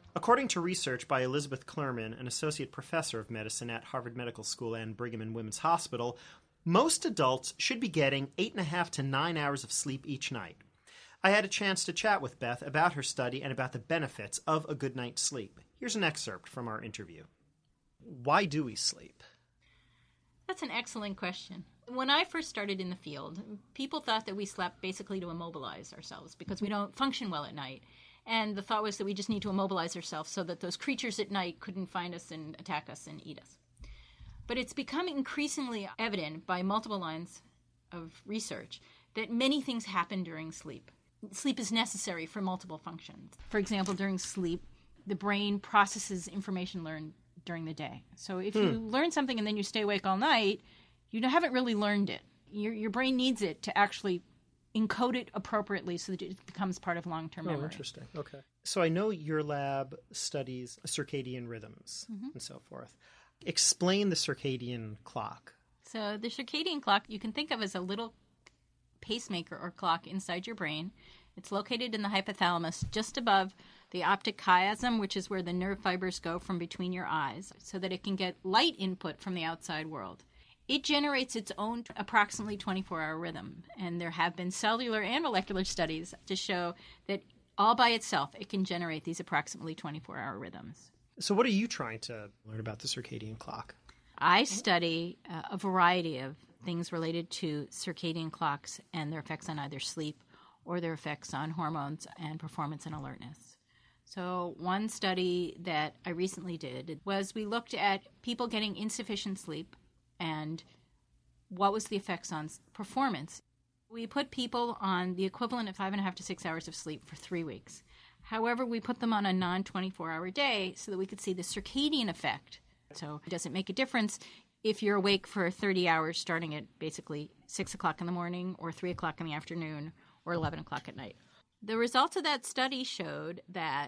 According to research by Elizabeth Klerman, an associate professor of medicine at Harvard Medical School and Brigham and Women's Hospital, most adults should be getting 8.5 to 9 hours of sleep each night. I had a chance to chat with Beth about her study and about the benefits of a good night's sleep. Here's an excerpt from our interview. Why do we sleep? That's an excellent question. When I first started in the field, people thought that we slept basically to immobilize ourselves because we don't function well at night. And the thought was that we just need to immobilize ourselves so that those creatures at night couldn't find us and attack us and eat us. But it's become increasingly evident by multiple lines of research that many things happen during sleep. Sleep is necessary for multiple functions. For example, during sleep, the brain processes information learned during the day. So if you learn something and then you stay awake all night, you haven't really learned it. Your brain needs it to actually encode it appropriately so that it becomes part of long-term memory. Oh, interesting. Okay. So I know your lab studies circadian rhythms and so forth. Explain the circadian clock. So the circadian clock you can think of as a little pacemaker or clock inside your brain. It's located in the hypothalamus just above the optic chiasm, which is where the nerve fibers go from between your eyes, so that it can get light input from the outside world. It generates its own approximately 24-hour rhythm, and there have been cellular and molecular studies to show that all by itself it can generate these approximately 24-hour rhythms. So what are you trying to learn about the circadian clock? I study a variety of things related to circadian clocks and their effects on either sleep or their effects on hormones and performance and alertness. So one study that I recently did was we looked at people getting insufficient sleep and what was the effects on performance. We put people on the equivalent of 5.5 to 6 hours of sleep for 3 weeks. However, we put them on a non-24-hour day so that we could see the circadian effect. So does it make a difference if you're awake for 30 hours starting at basically 6 o'clock in the morning or 3 o'clock in the afternoon or 11 o'clock at night? The results of that study showed that,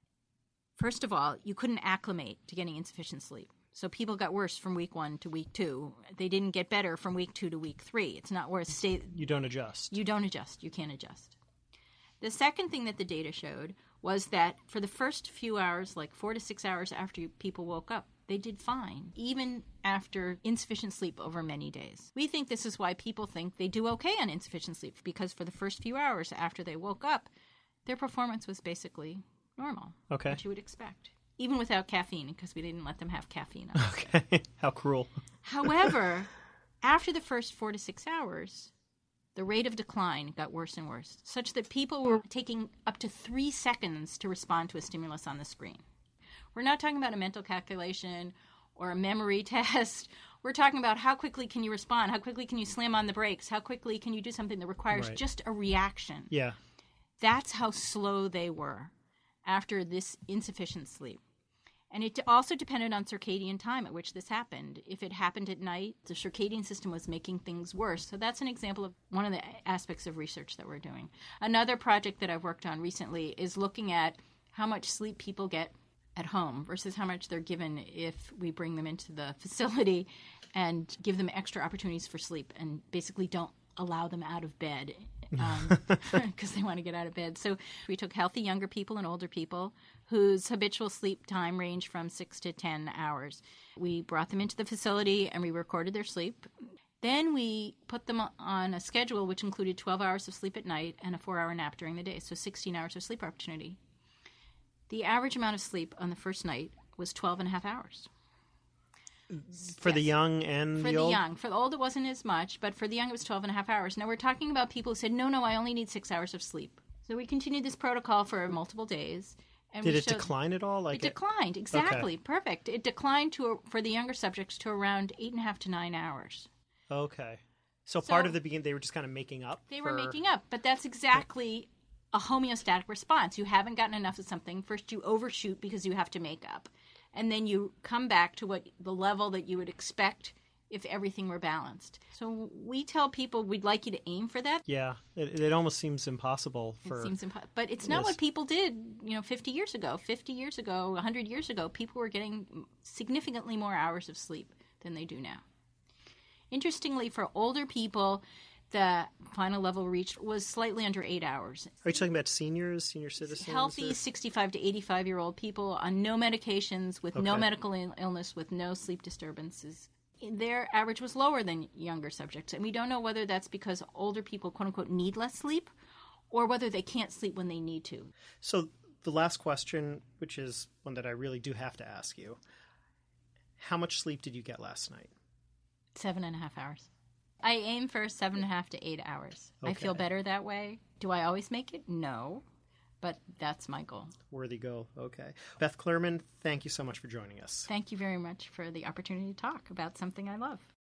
first of all, you couldn't acclimate to getting insufficient sleep. So people got worse from week 1 to week 2. They didn't get better from week 2 to week 3. It's not worth stay. You don't adjust. You don't adjust. You can't adjust. The second thing that the data showed was that for the first few hours, like 4 to 6 hours after people woke up, they did fine, even after insufficient sleep over many days. We think this is why people think they do okay on insufficient sleep, because for the first few hours after they woke up, their performance was basically normal, which you would expect, even without caffeine, because we didn't let them have caffeine. Okay, how cruel. However, after the first 4 to 6 hours, the rate of decline got worse and worse, such that people were taking up to 3 seconds to respond to a stimulus on the screen. We're not talking about a mental calculation or a memory test. We're talking about how quickly can you respond, how quickly can you slam on the brakes, how quickly can you do something that requires just a reaction. Yeah. That's how slow they were after this insufficient sleep. And it also depended on circadian time at which this happened. If it happened at night, the circadian system was making things worse. So that's an example of one of the aspects of research that we're doing. Another project that I've worked on recently is looking at how much sleep people get at home versus how much they're given if we bring them into the facility and give them extra opportunities for sleep and basically don't allow them out of bed because they want to get out of bed. So we took healthy younger people and older people whose habitual sleep time ranged from 6 to 10 hours. We brought them into the facility and we recorded their sleep. Then we put them on a schedule which included 12 hours of sleep at night and a 4-hour nap during the day, so 16 hours of sleep opportunity. The average amount of sleep on the first night was 12 and a half hours. For the young and the old? Young. For the old, it wasn't as much, but for the young, it was 12 and a half hours. Now, we're talking about people who said, no, I only need 6 hours of sleep. So we continued this protocol for multiple days. And Did it decline at all? It declined, exactly. Okay. Perfect. It declined for the younger subjects to around 8.5 to 9 hours. Okay. So part of the beginning, they were just kind of making up? They were making up, but that's exactly a homeostatic response. You haven't gotten enough of something. First, you overshoot because you have to make up. And then you come back to the level that you would expect if everything were balanced. So we tell people we'd like you to aim for that. Yeah, it almost seems impossible. But it's not what people did, 50 years ago. 50 years ago, 100 years ago, people were getting significantly more hours of sleep than they do now. Interestingly, for older people, the final level reached was slightly under 8 hours. Are you talking about seniors, senior citizens? Healthy or- 65 to 85-year-old people on no medications, with no medical illness, with no sleep disturbances. Their average was lower than younger subjects. And we don't know whether that's because older people, quote-unquote, need less sleep or whether they can't sleep when they need to. So the last question, which is one that I really do have to ask you, how much sleep did you get last night? 7.5 hours. I aim for 7.5 to 8 hours. Okay. I feel better that way. Do I always make it? No. But that's my goal. Worthy goal. Okay. Beth Klerman, thank you so much for joining us. Thank you very much for the opportunity to talk about something I love.